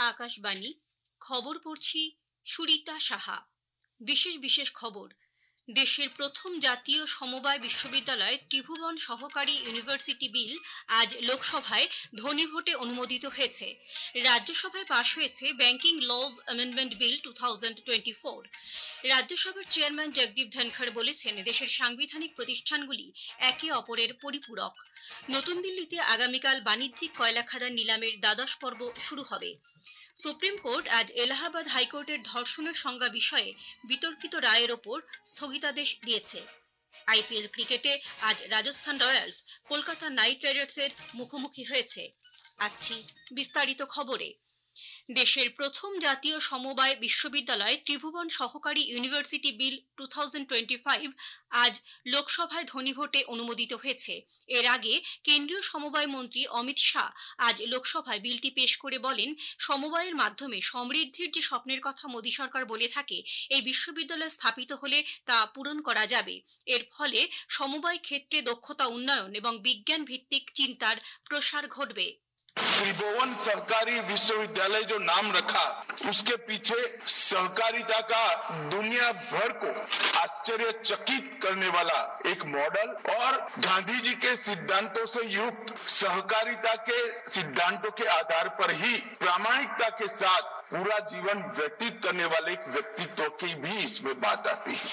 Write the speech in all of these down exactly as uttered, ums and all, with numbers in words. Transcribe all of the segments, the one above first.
আকাশবাণী খবর পড়ছি সুরিতা সাহা। বিশেষ বিশেষ খবর। দেশের প্রথম জাতীয় সমবায় বিশ্ববিদ্যালয় ত্রিভুবন সহকারী ইউনিভার্সিটি বিল আজ লোকসভায় ধ্বনি ভোটে অনুমোদিত হয়েছে। রাজ্যসভায় পাশ হয়েছে banking laws amendment bill two thousand twenty four. রাজ্যসভার চেয়ারম্যান জগদীপ ধনখড় বলেছেন, দেশের সাংবিধানিক প্রতিষ্ঠানগুলি একে অপরের পরিপূরক। নতুন দিল্লিতে আগামীকাল বাণিজ্যিক কয়লা খাদান নিলামের দ্বাদশ পর্ব শুরু হবে। সুপ্রিম কোর্ট আজ এলাহাবাদ হাইকোর্টের ধর্ষণের সংজ্ঞা বিষয়ে বিতর্কিত রায়ের ওপর স্থগিতাদেশ দিয়েছে। আইপিএল ক্রিকেটে আজ রাজস্থান রয়্যালস কলকাতা নাইট রাইডার্সের মুখোমুখি হয়েছে। আসছি বিস্তারিত খবরে। দেশের প্রথম জাতীয় সমবায় বিশ্ববিদ্যালয় ত্রিভুবন সহকারী university bill two thousand twenty five আজ লোকসভায় ধ্বনিভোটে অনুমোদিত হয়েছে। এর আগে কেন্দ্রীয় সমবায় মন্ত্রী অমিত শাহ আজ লোকসভায় বিলটি পেশ করে বলেন, সমবায়ের মাধ্যমে সমৃদ্ধির যে স্বপ্নের কথা মোদী সরকার বলে থাকে, এই বিশ্ববিদ্যালয় স্থাপিত হলে তা পূরণ করা যাবে। এর ফলে সমবায় ক্ষেত্রে দক্ষতা উন্নয়ন এবং বিজ্ঞান ভিত্তিক चिंतार प्रसार घटবে। त्रिभुवन सरकारी विश्वविद्यालय जो नाम रखा, उसके पीछे सहकारिता का दुनिया भर को आश्चर्यचकित करने वाला एक मॉडल और गांधी जी के सिद्धांतों से युक्त सहकारिता के सिद्धांतों के आधार पर ही प्रामाणिकता के साथ पूरा जीवन व्यतीत करने वाले एक व्यक्तित्व की भी इसमें बात आती है।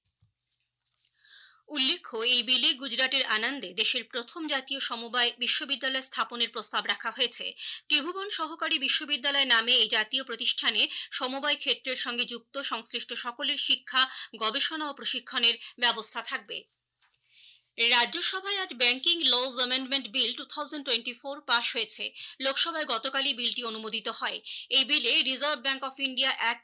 উল্লেখ্য, এই বিলে গুজরাটের আনন্দে দেশের প্রথম জাতীয় সমবায় বিশ্ববিদ্যালয় স্থাপনের প্রস্তাব রাখা হয়েছে। ত্রিভুবন সহকারী বিশ্ববিদ্যালয় নামে এই জাতীয় প্রতিষ্ঠানে সমবায় ক্ষেত্রের সঙ্গে যুক্ত সংশ্লিষ্ট সকলের শিক্ষা, গবেষণা ও প্রশিক্ষণের ব্যবস্থা থাকবে। রাজ্যসভায় আজ banking laws amendment bill two thousand twenty four পাশ হয়েছে। লোকসভায় গতকালই বিলটি অনুমোদিত হয়। এই বিলে reserve bank of India act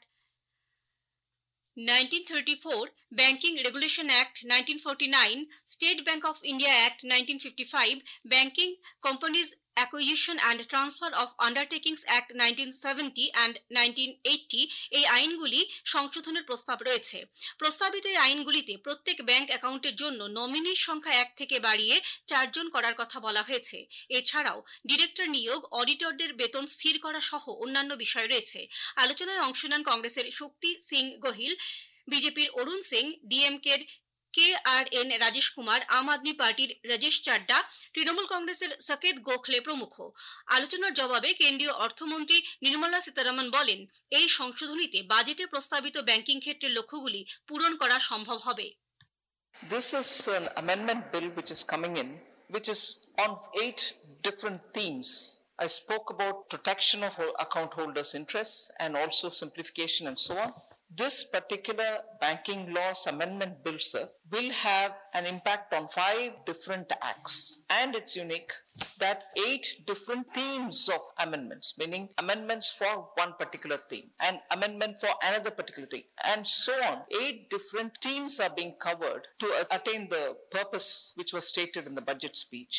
nineteen thirty four, Banking Regulation Act nineteen forty nine, State Bank of India Act nineteen fifty five, Banking Companies Acquisition and Transfer of Undertakings Act nineteen seventy and nineteen eighty এই আইনগুলি সংশোধনের প্রস্তাব রয়েছে। প্রস্তাবিত এই আইনগুলিতে প্রত্যেক bank অ্যাকাউন্টের জন্য নমিনির সংখ্যা এক থেকে বাড়িয়ে চারজন করার কথা বলা হয়েছে। এছাড়াও ডিরেক্টর নিয়োগ, অডিটরদের বেতন স্থির করা সহ অন্যান্য বিষয় রয়েছে। আলোচনায় অংশ নেন কংগ্রেসের শক্তি সিং গোহিল, বিজেপির অরুণ সিং, ডিএমকের K R N Rajesh Kumar, Aam Aadmi পার্টির রাজেশ চাড্ডা, তৃণমূল কংগ্রেসের সাকেত গোখলে প্রমুখ। আলোচনার জবাবে কেন্দ্রীয় অর্থমন্ত্রী নির্মলা সীতারামন বলেন, এই সংশোধনীতে বাজেটে প্রস্তাবিত ব্যাংকিং ক্ষেত্রের লক্ষ্যগুলি পূরণ করা সম্ভব হবে। This is an amendment bill which is coming in, which is on eight different themes. I spoke about protection of account holders' interests and also simplification and so on. This particular banking laws amendment bill, sir, will have an impact on five different acts. And it's unique that eight different themes of amendments, meaning amendments for one particular theme and amendment for another particular theme and so on. Eight different themes are being covered to attain the purpose which was stated in the budget speech.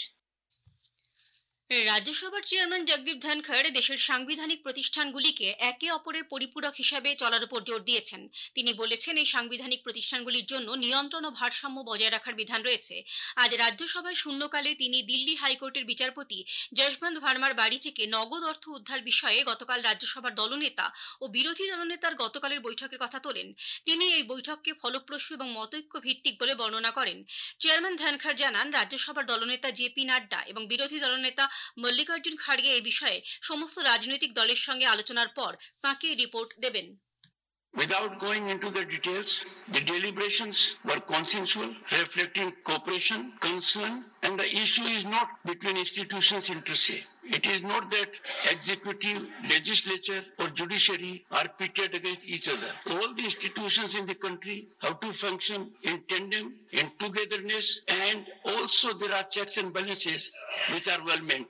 রাজ্যসভার chairman Jagdeep Dhankhar দেশের সাংবিধানিক প্রতিষ্ঠানগুলিকে একে অপরের পরিপূরক হিসাবে চলার উপর জোর দিয়েছেন। তিনি বলেছেন, এই সাংবিধানিক প্রতিষ্ঠানগুলির জন্য নিয়ন্ত্রণ ও ভারসাম্য বজায় রাখার বিধান রয়েছে। আজ রাজ্যসভায় শূন্যকালে তিনি দিল্লি হাইকোর্টের বিচারপতি যশবন্ত ভার্মার বাড়ি থেকে নগদ অর্থ উদ্ধার বিষয়ে গতকাল রাজ্যসভার দলনেতা ও বিরোধী দলনেতার গতকালের বৈঠকের কথা তোলেন। তিনি এই বৈঠককে ফলপ্রসূ এবং মতৈক্য ভিত্তিক বলে বর্ণনা করেন। চেয়ারম্যান ধনখড় জানান, রাজ্যসভার দলনেতা জেপি নাড্ডা এবং বিরোধী দলনেতা মল্লিকার্জুন খাড়গে এই বিষয়ে সমস্ত রাজনৈতিক দলের সঙ্গে আলোচনার পর তাঁকে রিপোর্ট দেবেন। Without going into the details, the deliberations were consensual, reflecting cooperation, concern, and the issue is not between institutions inter se. It is not that executive, legislature, or judiciary are pitted against each other. All the institutions in the country have to function in tandem, in togetherness, and also there are checks and balances which are well meant.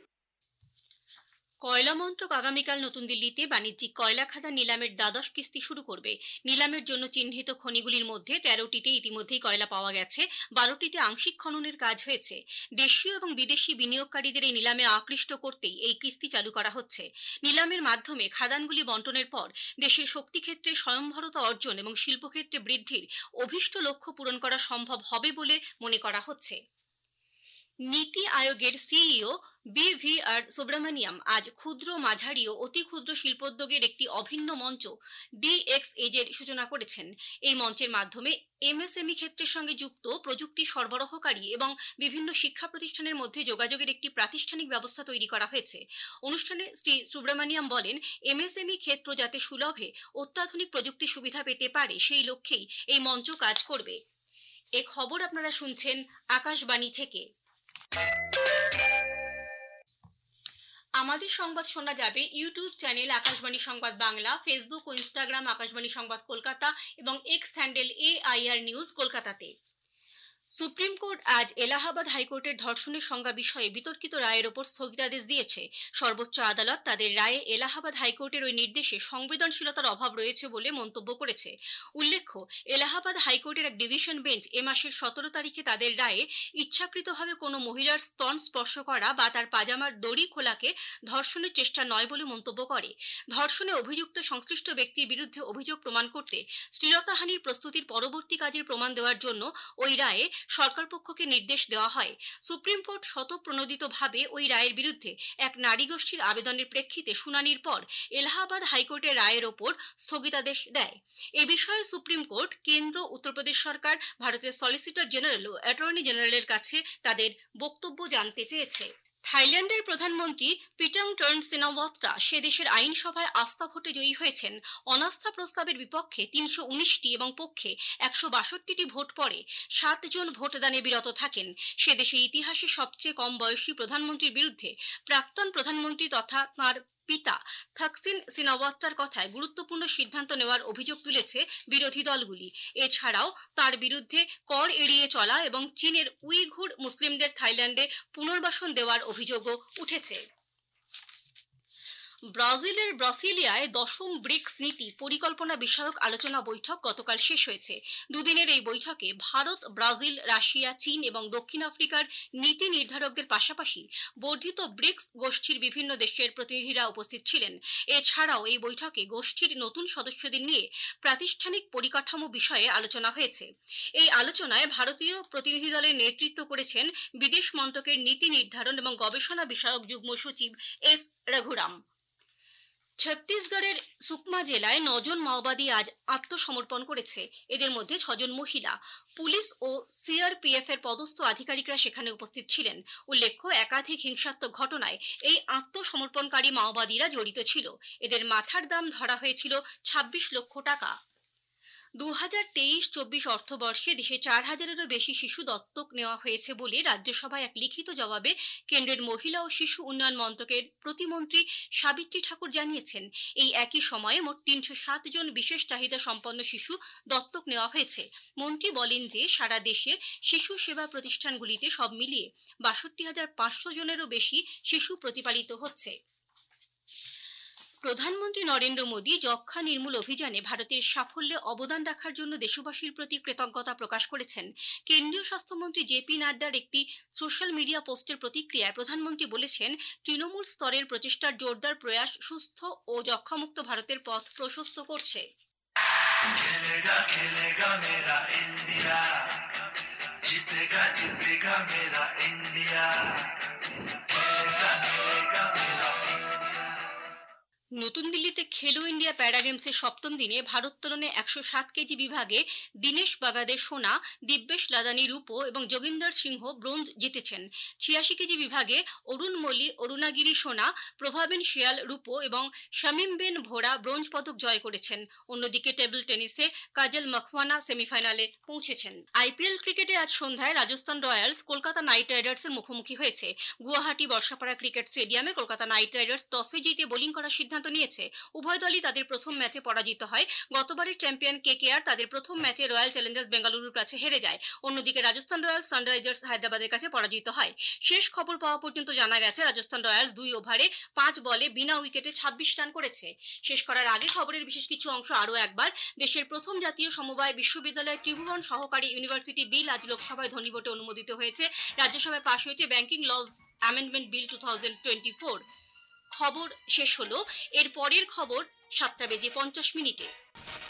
কয়লা মন্ত্রক আগামীকাল নতুন দিল্লিতে বাণিজ্যিক কয়লা খাদান নিলামের দ্বাদশ কিস্তি শুরু করবে। নিলামের জন্য চিহ্নিত খনিগুলির মধ্যে তেরোটিতে ইতিমধ্যেই কয়লা পাওয়া গেছে, বারোটিতে আংশিক খননের কাজ হয়েছে। দেশীয় এবং বিদেশি বিনিয়োগকারীদের এই নিলামে আকৃষ্ট করতেই এই কিস্তি চালু করা হচ্ছে। নিলামের মাধ্যমে খাদানগুলি বন্টনের পর দেশের শক্তিক্ষেত্রে স্বয়ংভরতা অর্জন এবং শিল্পক্ষেত্রে বৃদ্ধির অভীষ্ট লক্ষ্য পূরণ করা সম্ভব হবে বলে মনে করা হচ্ছে। নীতি আয়োগের CEO B V R Subrahmanyam আজ ক্ষুদ্র মাঝারি ও অতি ক্ষুদ্র শিল্পোদ্যোগের একটি অভিন্ন মঞ্চ ডিএক্স এজের সূচনা করেছেন। এই মঞ্চের মাধ্যমে এমএসএমই ক্ষেত্রের সঙ্গে যুক্ত প্রযুক্তি সরবরাহকারী এবং বিভিন্ন শিক্ষা প্রতিষ্ঠানের মধ্যে যোগাযোগের একটি প্রাতিষ্ঠানিক ব্যবস্থা তৈরি করা হয়েছে। অনুষ্ঠানে শ্রী সুব্রমণিয়াম বলেন, এমএসএমই ক্ষেত্র যাতে সুলভে অত্যাধুনিক প্রযুক্তি সুবিধা পেতে পারে সেই লক্ষ্যেই এই মঞ্চ কাজ করবে। এ খবর আপনারা শুনছেন আকাশবাণী থেকে। আমাদের সংবাদ শোনা যাবে YouTube channel Akashvani Sangbad Bangla, Facebook ও ইনস্টাগ্রাম আকাশবাণী সংবাদ কলকাতা এবং এক্স হ্যান্ডেল এআইআর নিউজ কলকাতাতে। সুপ্রিম কোর্ট আজ এলাহাবাদ হাইকোর্টের ধর্ষণের সংজ্ঞা বিষয়ে বিতর্কিত রায়ের ওপর স্থগিতাদেশ দিয়েছে। সর্বোচ্চ আদালত তাদের রায়ে এলাহাবাদ হাইকোর্টের ওই নির্দেশে সংবেদনশীলতার অভাব রয়েছে বলে মন্তব্য করেছে। উল্লেখ্য, এলাহাবাদ হাইকোর্টের এক ডিভিশন বেঞ্চ এ মাসের সতেরো তারিখে তাদের রায়ে ইচ্ছাকৃতভাবে কোনো মহিলার স্তন স্পর্শ করা বা তার পাজামার দড়ি খোলাকে ধর্ষণের চেষ্টা নয় বলে মন্তব্য করে। ধর্ষণে অভিযুক্ত সংশ্লিষ্ট ব্যক্তির বিরুদ্ধে অভিযোগ প্রমাণ করতে শ্লীলতাহানির প্রস্তুতির পরবর্তী কাজের প্রমাণ দেওয়ার জন্য ওই রায়ে সরকার পক্ষকে নির্দেশ দেওয়া হয়। সুপ্রিম কোর্ট স্বতঃপ্রণোদিতভাবে ওই রায়ের বিরুদ্ধে এক নারী গোষ্ঠীর আবেদনের প্রেক্ষিতে শুনানির পর এলাহাবাদ হাইকোর্টের রায়ের ওপর স্থগিতাদেশ দেয়। এ বিষয়ে সুপ্রিম কোর্ট কেন্দ্র, উত্তরপ্রদেশ সরকার, ভারতের সলিসিটর জেনারেল ও অ্যাটর্নি জেনারেলের কাছে তাদের বক্তব্য জানতে চেয়েছে। থাইল্যান্ডের প্রধানমন্ত্রী পিটাংটন সিনাওয়াত্রা সে দেশের আইনসভায় আস্থা ভোটে জয়ী হয়েছেন। অনাস্থা প্রস্তাবের বিপক্ষে তিনশো উনিশটি এবং পক্ষে একশো বাষট্টিটি ভোট পড়ে সাতজন ভোটদানে বিরত থাকেন। সে দেশের ইতিহাসে সবচেয়ে কম বয়সী প্রধানমন্ত্রীর বিরুদ্ধে প্রাক্তন প্রধানমন্ত্রী তথা তাঁর পিতা থাকসিন সিনাওয়াত্রার কথায় গুরুত্বপূর্ণ সিদ্ধান্ত নেওয়ার অভিযোগ তুলেছে বিরোধী দলগুলি। এছাড়াও তার বিরুদ্ধে কর এড়িয়ে চলা এবং চীনের উইঘুর মুসলিমদের থাইল্যান্ডে পুনর্বাসন দেওয়ার অভিযোগও উঠেছে। ব্রাজিলের ব্রাসিলিয়ায় দশম ব্রিক্স নীতি পরিকল্পনা বিষয়ক আলোচনা বৈঠক গতকাল শেষ হয়েছে। দুদিনের এই বৈঠকে ভারত, ব্রাজিল, রাশিয়া, চীন এবং দক্ষিণ আফ্রিকার নীতি নির্ধারকদের পাশাপাশি বর্ধিত ব্রিক্স গোষ্ঠীর বিভিন্ন দেশের প্রতিনিধিরা উপস্থিত ছিলেন। এছাড়াও এই বৈঠকে গোষ্ঠীর নতুন সদস্যদের নিয়ে প্রাতিষ্ঠানিক পরিকাঠামো বিষয়ে আলোচনা হয়েছে। এই আলোচনায় ভারতীয় প্রতিনিধি দলের নেতৃত্ব করেছেন বিদেশ মন্ত্রকের নীতি নির্ধারণ এবং গবেষণা বিষয়ক যুগ্ম সচিব এস রঘুরাম। ছত্তিশগড়ের সুকমা জেলায় নজন মাওবাদী আজ আত্মসমর্পণ করেছে। এদের মধ্যে ছজন মহিলা। পুলিশ ও সিআরপিএফ এর পদস্থ আধিকারিকরা সেখানে উপস্থিত ছিলেন। উল্লেখ্য, একাধিক হিংসাত্মক ঘটনায় এই আত্মসমর্পণকারী মাওবাদীরা জড়িত ছিল। এদের মাথার দাম ধরা হয়েছিল ছাব্বিশ লক্ষ টাকা। দু হাজার তেইশ চব্বিশ অর্থবর্ষে দেশে চার হাজারেরও বেশি শিশু দত্তক নেওয়া হয়েছে বলে রাজ্যসভায় এক লিখিত জবাবে কেন্দ্রের মহিলা ও শিশু উন্নয়ন মন্ত্রকের প্রতিমন্ত্রী সাবিত্রী ঠাকুর জানিয়েছেন। এই একই সময়ে মোট তিনশো সাত জন বিশেষ চাহিদা সম্পন্ন শিশু দত্তক নেওয়া হয়েছে। মন্ত্রী বলেন যে সারা দেশে শিশু সেবা প্রতিষ্ঠানগুলিতে সব মিলিয়ে বাষট্টি হাজার পাঁচশো জনেরও বেশি শিশু প্রতিপালিত হচ্ছে। প্রধানমন্ত্রী নরেন্দ্র মোদী যক্ষ্মা নির্মূল অভিযানে ভারতের সাফল্যে অবদান রাখার জন্য দেশবাসীর প্রতি কৃতজ্ঞতা প্রকাশ করেছেন। কেন্দ্রীয় স্বাস্থ্যমন্ত্রী জে পি নাড্ডার একটি সোশ্যাল মিডিয়া পোস্টের প্রতিক্রিয়ায় প্রধানমন্ত্রী বলেছেন, তৃণমূল স্তরের প্রচেষ্টার জোরদার প্রয়াস সুস্থ ও যক্ষ্মামুক্ত ভারতের পথ প্রশস্ত করছে। খেলেগা খেলেগা মেরা ইন্ডিয়া, জিতেগা জিতেগা মেরা ইন্ডিয়া। নতুন দিল্লিতে খেলো ইন্ডিয়া প্যারা গেমসের সপ্তম দিনে ভারোত্তোলনে একশো সাত কেজি বিভাগে দীনেশ বাগাদে সোনা, দিব্যেশ লাদানি রূপো এবং যোগিন্দর সিংহ ব্রোঞ্জ জিতেছেন। ছিয়াশি কেজি বিভাগে অরুণ মল্লি অরুণাগিরি সোনা, প্রভাবেন শিয়াল রূপো এবং শামীম বেন ভোরা ব্রোঞ্জ পদক জয় করেছেন। অন্যদিকে টেবিল টেনিসে কাজল মখওয়ানা সেমিফাইনালে পৌঁছেছেন। আইপিএল ক্রিকেটে আজ সন্ধ্যায় রাজস্থান রয়্যালস কলকাতা নাইট রাইডার্সের মুখোমুখি হয়েছে। গুয়াহাটি বর্ষাপাড়া ক্রিকেট স্টেডিয়ামে কলকাতা নাইট রাইডার্স টসে জিতে বোলিং করার সিদ্ধান্ত নিয়েছে। উভয় দলই তাদের প্রথম ম্যাচে পরাজিত হয়। গতবারের চ্যাম্পিয়ন কেকেআর তাদের প্রথম ম্যাচে রয়্যাল চ্যালেঞ্জার্স বেঙ্গালুরুর কাছে হেরে যায়। অন্যদিকে রাজস্থান রয়্যালস সানরাইজার্স হায়দ্রাবাদের কাছে পরাজিত হয়। শেষ খবর পাওয়া পর্যন্ত জানা গেছে রাজস্থান রয়্যালস দুই ওভারে পাঁচ বলে বিনা উইকেটে ছাব্বিশ রান করেছে। শেষ করার আগে খবরের বিশেষ কিছু অংশ আরও একবার। দেশের প্রথম জাতীয় সমবায় বিশ্ববিদ্যালয় ত্রিভুবন সহকারী ইউনিভার্সিটি বিল আজ লোকসভায় ধ্বনিভোটে অনুমোদিত হয়েছে। রাজ্যসভায় পাশ হয়েছে banking laws amendment bill two thousand twenty four. খবর শেষ হলো। এর পরের খবর সাতটা বেজে পঞ্চাশ মিনিটে।